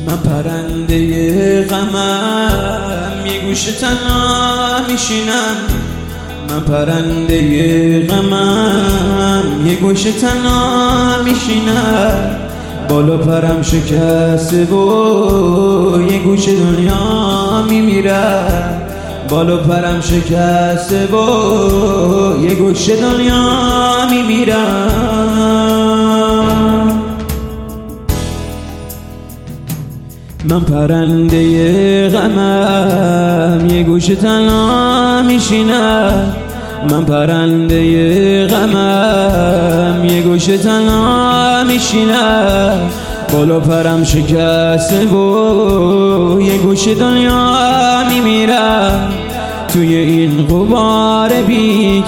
من پرنده غمم یه گوشه تنها میشینم. من پرنده غمم یه گوشه تنها میشینم. بالا پرم شکسته و یه گوشه دنیا میمیرم. بالا پرم شکسته و یه گوشه دنیا میمیرم. من پرنده غمم یه گوشه تنها میشینم. من پرنده غمم یه گوشه تنها میشینم. بالا پرم شکسته و یه گوشه دنیا میمیرم. توی این غبار بی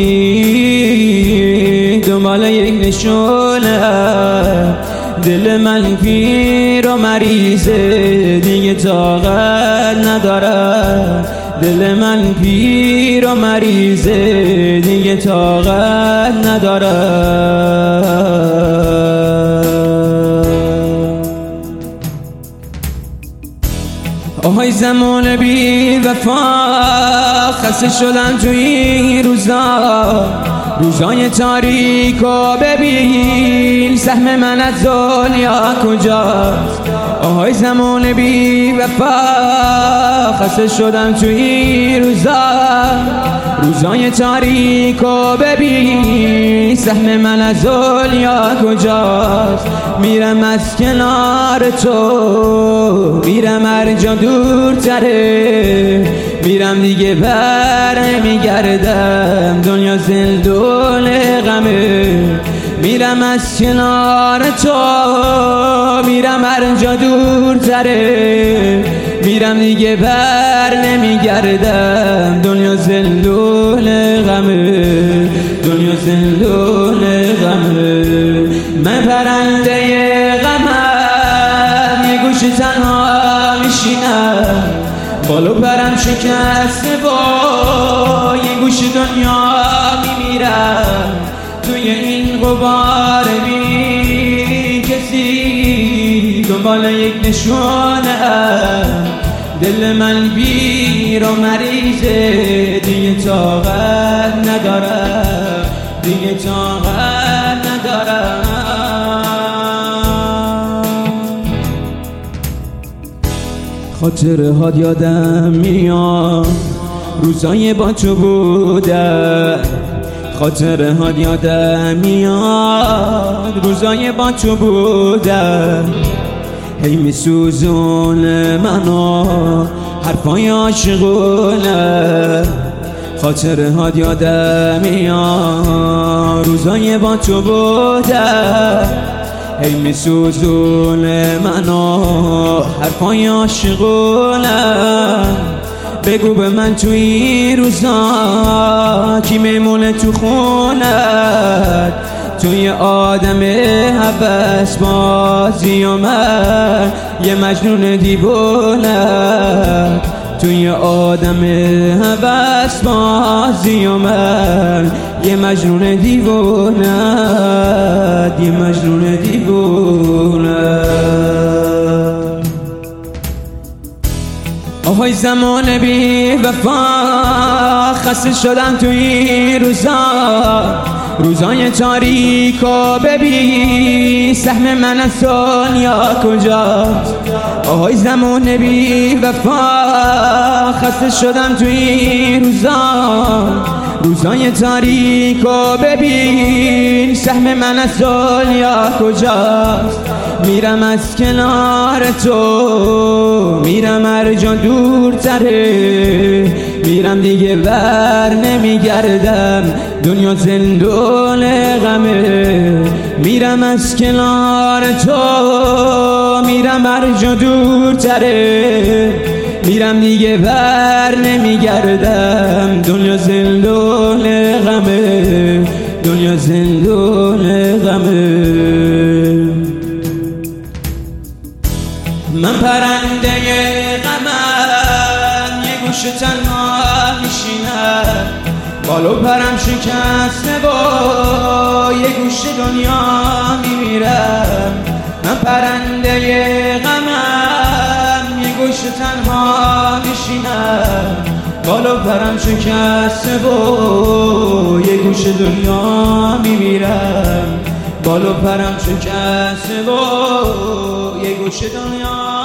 کسی دنبال یک نشونه. دل من پیر و مریضه دیگه طاقت نداره. دل من پیر و مریضه دیگه طاقت نداره. آهای زمان بی وفا خسته شدم توی این روزا. روزای تاریکو ببین سهم من از دنیا کجاست. آهای زمان بی وفا خسته شدم توی این روزا. روزای تاریکو ببین سهم من از دنیا کجاست. میرم از کنار تو میرم هر جا دورتره. میرم دیگه بر نمیگردم دنیا زندون غمه. میرم از کنار تو میرم هر جا دورتره. میرم دیگه بر نمیگردم دنیا زندون غمه. دنیا زندون غمه. من پرنده غمم یه گوشه تنها میشینم. بالا پرم شکسته با یه گوشه دنیا میمیرم. توی این غبار بی کسی دنبال یک نشونه. دل من پیر و مریضه دیگه طاقت ندارم. دیگه طاقت ندارم. خاطره ها یادم میاد روزای با تو بودم. خاطره ها یادم میاد روزای با تو بودم. هی میسوزونه منو حرفای عاشقونه. خاطره ها یادم میاد روزای با تو بودم. هی میسوزونه منو حرفای عاشقونه. بگو به من توی این روزا کی میمونه تو خونت. توی آدم هوس بازی و من یه مجنون دیوونه. توی آدم هوس بازی و من یه مجنون دیوونه. یه مجنون دیوونه. آهای زمان بی وفا خسته شدم توی این روزا. روزای تاریکو ببین سهم من از دنیا کجاست. آهای زمان بی وفا خسته شدم توی این روزا. روزای تاریکو ببین سهم من از دنیا کجاست. میرم از کنار تو میرم هر جا دورتره. میرم دیگه بر نمیگردم دنیا زندون غمه. میرم از کنار تو میرم هر جا دورتره. میرم دیگه بر نمیگردم دنیا زندون غمه. دنیا زندون غمه. من پرنده غمم یه گوشه تنها میشینم. بالا پرم شکسته با یه گوشه دنیا میمیرم. من پرنده غمم همیشه تنها میشینم، بالا پرم شکسته و یه گوش دنیا میمیرم. بالا پرم شکسته و یه گوش دنیا